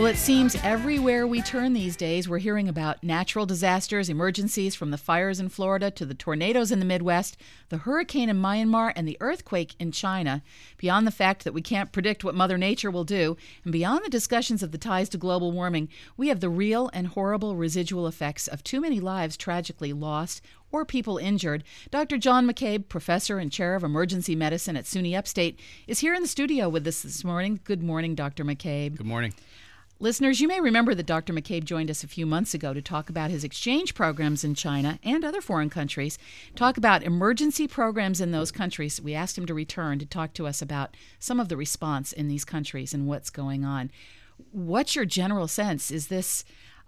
Well, it seems everywhere we turn these days, we're hearing about natural disasters, emergencies, from the fires in Florida to the tornadoes in the Midwest, the hurricane in Myanmar, and the earthquake in China. Beyond the fact that we can't predict what Mother Nature will do, and beyond the discussions of the ties to global warming, we have the real and horrible residual effects of too many lives tragically lost or people injured. Dr. John McCabe, professor and chair of emergency medicine at SUNY Upstate, is here in the studio with us this morning. Good morning, Dr. McCabe. Good morning. Listeners, you may remember that Dr. McCabe joined us a few months ago to talk about his exchange programs in China and other foreign countries, talk about emergency programs in those countries. We asked him to return to talk to us about some of the response in these countries and what's going on. What's your general sense? Is this,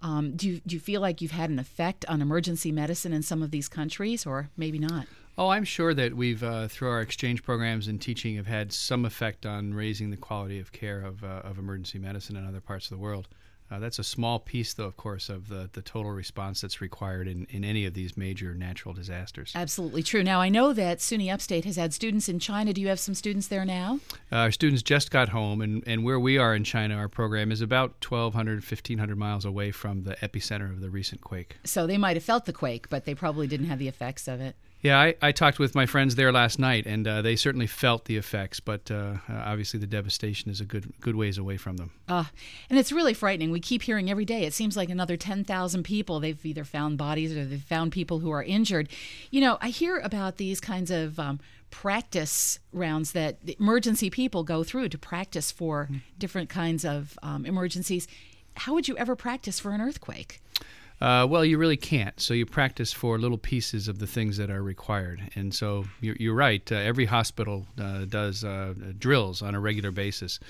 do you feel like you've had an effect on emergency medicine in some of these countries, or maybe not? Oh, I'm sure that we've, through our exchange programs and teaching, have had some effect on raising the quality of care of emergency medicine in other parts of the world. That's a small piece, though, of course, of the total response that's required in any of these major natural disasters. Absolutely true. Now, I know that SUNY Upstate has had students in China. Do you have some students there now? Our students just got home, and where we are in China, our program is about 1,200, 1,500 miles away from the epicenter of the recent quake. So they might have felt the quake, but they probably didn't have the effects of it. Yeah, I talked with my friends there last night, and they certainly felt the effects, but obviously the devastation is a good ways away from them. And it's really frightening. We keep hearing every day, it seems like another 10,000 people, they've either found bodies or they've found people who are injured. You know, I hear about these kinds of practice rounds that the emergency people go through to practice for different kinds of emergencies. How would you ever practice for an earthquake? Well, you really can't. So you practice for little pieces of the things that are required. And so you're right. Every hospital does drills on a regular basis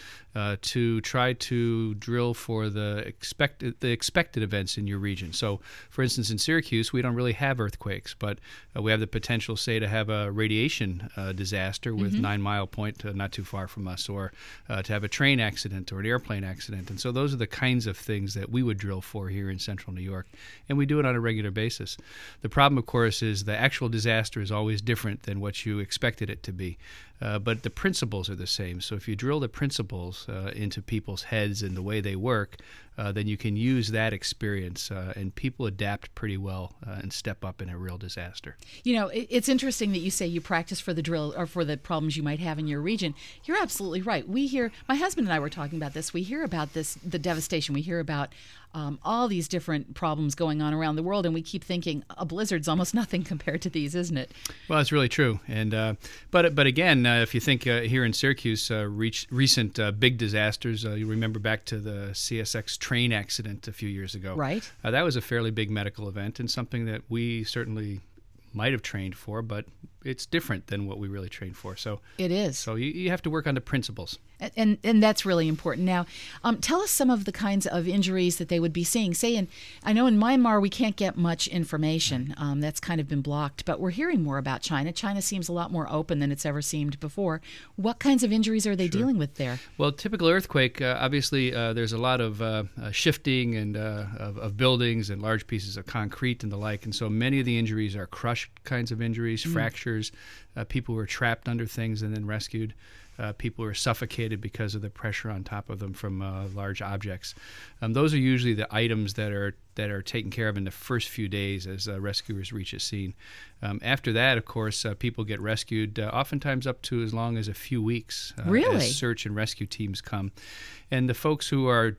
to try to drill for the expected events in your region. So, for instance, in Syracuse, we don't really have earthquakes, but we have the potential, say, to have a radiation disaster with 9 Mile Point not too far from us, or to have a train accident or an airplane accident. And so those are the kinds of things that we would drill for here in central New York. And we do it on a regular basis. The problem, of course, is the actual disaster is always different than what you expected it to be. But the principles are the same. So if you drill the principles into people's heads and the way they work, then you can use that experience, and people adapt pretty well and step up in a real disaster. You know, it's interesting that you say you practice for the drill or for the problems you might have in your region. You're absolutely right. We hear, my husband and I were talking about this, we hear about this, the devastation. We hear about all these different problems going on around the world, and we keep thinking a blizzard's almost nothing compared to these, isn't it? Well, it's really true. And but again, if you think here in Syracuse, recent big disasters, you remember back to the CSX train accident a few years ago. Right. That was a fairly big medical event and something that we certainly might have trained for, but it's different than what we really trained for. So it is. So you have to work on the principles. And that's really important. Now, tell us some of the kinds of injuries that they would be seeing. Say, I know in Myanmar we can't get much information. That's kind of been blocked, but we're hearing more about China. China seems a lot more open than it's ever seemed before. What kinds of injuries are they dealing with there? Well, typical earthquake, obviously there's a lot of shifting and of buildings and large pieces of concrete and the like, and so many of the injuries are crush kinds of injuries, fractures, people who are trapped under things and then rescued. People who are suffocated because of the pressure on top of them from large objects. Those are usually the items that are taken care of in the first few days as rescuers reach a scene. After that, of course, people get rescued, oftentimes up to as long as a few weeks. Really? As search and rescue teams come. And the folks who are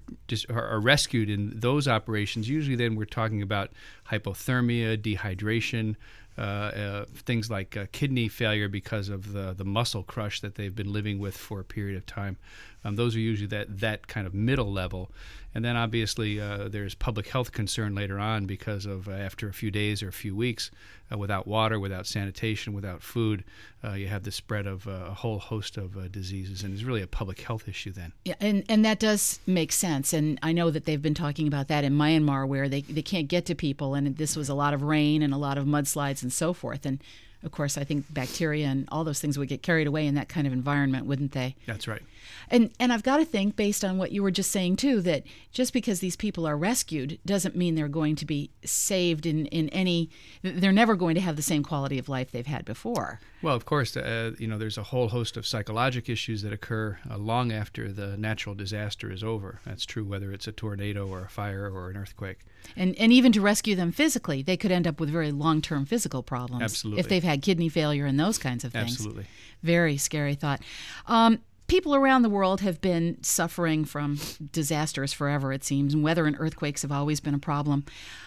rescued in those operations, usually then we're talking about hypothermia, dehydration, things like kidney failure because of the muscle crush that they've been living with for a period of time. Those are usually that kind of middle level. And then obviously there's public health concern later on because of after a few days or a few weeks, without water, without sanitation, without food, you have the spread of a whole host of diseases. And it's really a public health issue then. Yeah, and that does make sense. And I know that they've been talking about that in Myanmar, where they can't get to people. And this was a lot of rain and a lot of mudslides and so forth. And Of course, I think bacteria and all those things would get carried away in that kind of environment, wouldn't they? That's right. And I've got to think, based on what you were just saying, too, that just because these people are rescued doesn't mean they're going to be saved in any... They're never going to have the same quality of life they've had before. Well, of course, there's a whole host of psychological issues that occur long after the natural disaster is over. That's true whether it's a tornado or a fire or an earthquake. And even to rescue them physically, they could end up with very long-term physical problems. Absolutely. If they've had kidney failure and those kinds of things. Absolutely. Very scary thought. People around the world have been suffering from disasters forever, it seems, and weather and earthquakes have always been a problem.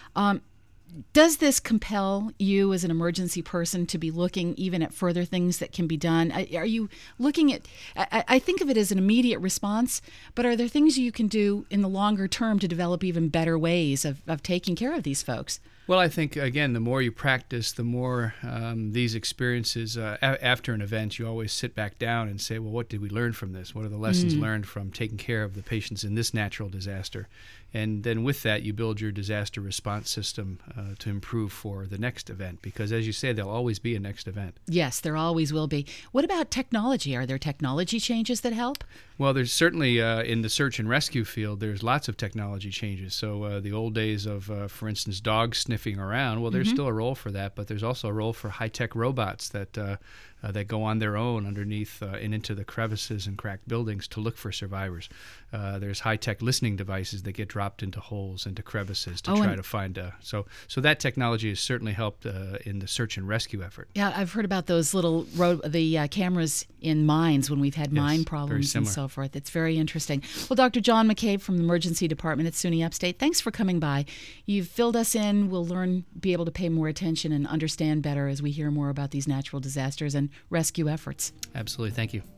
Does this compel you as an emergency person to be looking even at further things that can be done? Are you looking at, I think of it as an immediate response, but are there things you can do in the longer term to develop even better ways of taking care of these folks? Well, I think, again, the more you practice, the more these experiences, after an event, you always sit back down and say, well, what did we learn from this? What are the lessons learned from taking care of the patients in this natural disaster? And then with that, you build your disaster response system to improve for the next event, because as you say, there'll always be a next event. Yes, there always will be. What about technology? Are there technology changes that help? Well, there's certainly, in the search and rescue field, there's lots of technology changes. So the old days of, for instance, dogs sniffing around, well, there's still a role for that, but there's also a role for high-tech robots that go on their own underneath and into the crevices and cracked buildings to look for survivors. There's high-tech listening devices that get dropped into holes, into crevices to try to find. So that technology has certainly helped in the search and rescue effort. Yeah, I've heard about those little cameras in mines when we've had mine problems and so forth. It's very interesting. Well, Dr. John McCabe from the Emergency Department at SUNY Upstate, thanks for coming by. You've filled us in. We'll be able to pay more attention and understand better as we hear more about these natural disasters and rescue efforts. Absolutely. Thank you.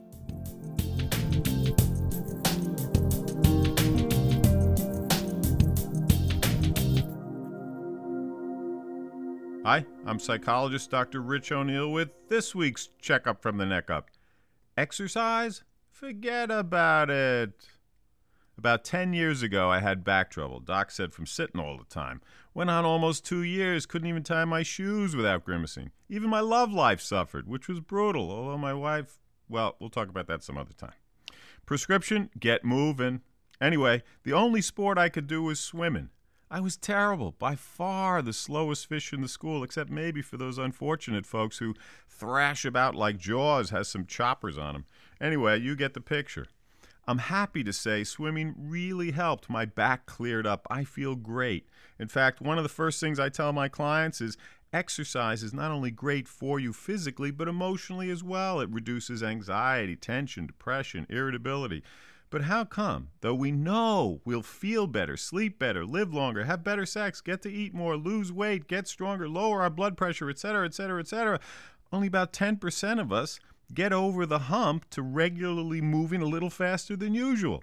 Hi, I'm psychologist Dr. Rich O'Neill with this week's Checkup from the Neck Up. Exercise? Forget about it. About 10 years ago, I had back trouble. Doc said from sitting all the time. Went on almost 2 years, couldn't even tie my shoes without grimacing. Even my love life suffered, which was brutal, although my wife, well, we'll talk about that some other time. Prescription? Get moving. Anyway, the only sport I could do was swimming. I was terrible, by far the slowest fish in the school, except maybe for those unfortunate folks who thrash about like Jaws has some choppers on them. Anyway, you get the picture. I'm happy to say swimming really helped. My back cleared up. I feel great. In fact, one of the first things I tell my clients is exercise is not only great for you physically, but emotionally as well. It reduces anxiety, tension, depression, irritability. But how come, though we know we'll feel better, sleep better, live longer, have better sex, get to eat more, lose weight, get stronger, lower our blood pressure, etc., etc., etc., only about 10% of us get over the hump to regularly moving a little faster than usual?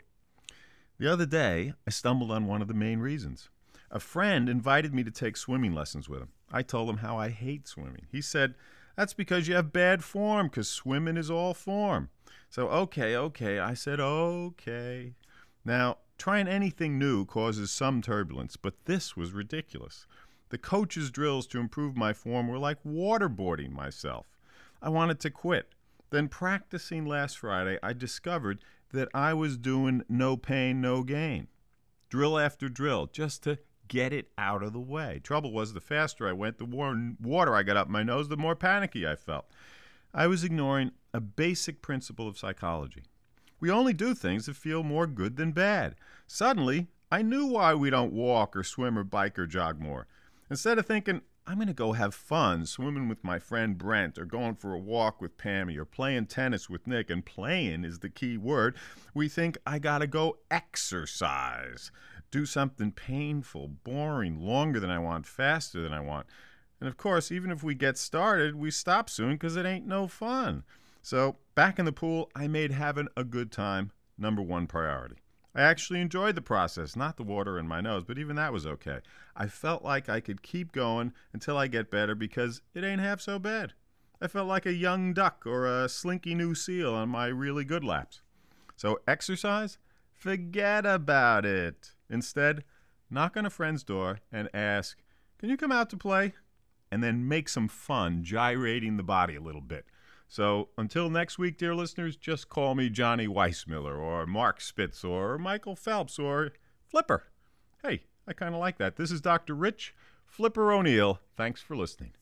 The other day, I stumbled on one of the main reasons. A friend invited me to take swimming lessons with him. I told him how I hate swimming. He said, that's because you have bad form, because swimming is all form. So, okay, I said, okay. Now, trying anything new causes some turbulence, but this was ridiculous. The coach's drills to improve my form were like waterboarding myself. I wanted to quit. Then practicing last Friday, I discovered that I was doing no pain, no gain. Drill after drill, just to get it out of the way. Trouble was, the faster I went, the more water I got up my nose, the more panicky I felt. I was ignoring a basic principle of psychology. We only do things that feel more good than bad. Suddenly, I knew why we don't walk or swim or bike or jog more. Instead of thinking, I'm going to go have fun swimming with my friend Brent, or going for a walk with Pammy, or playing tennis with Nick, and playing is the key word, we think, I got to go exercise. Do something painful, boring, longer than I want, faster than I want. And of course, even if we get started, we stop soon because it ain't no fun. So back in the pool, I made having a good time number one priority. I actually enjoyed the process, not the water in my nose, but even that was okay. I felt like I could keep going until I get better because it ain't half so bad. I felt like a young duck or a slinky new seal on my really good laps. So exercise? Forget about it. Instead, knock on a friend's door and ask, can you come out to play? and then make some fun gyrating the body a little bit. So until next week, dear listeners, just call me Johnny Weissmiller or Mark Spitz or Michael Phelps or Flipper. Hey, I kind of like that. This is Dr. Rich Flipper O'Neill. Thanks for listening.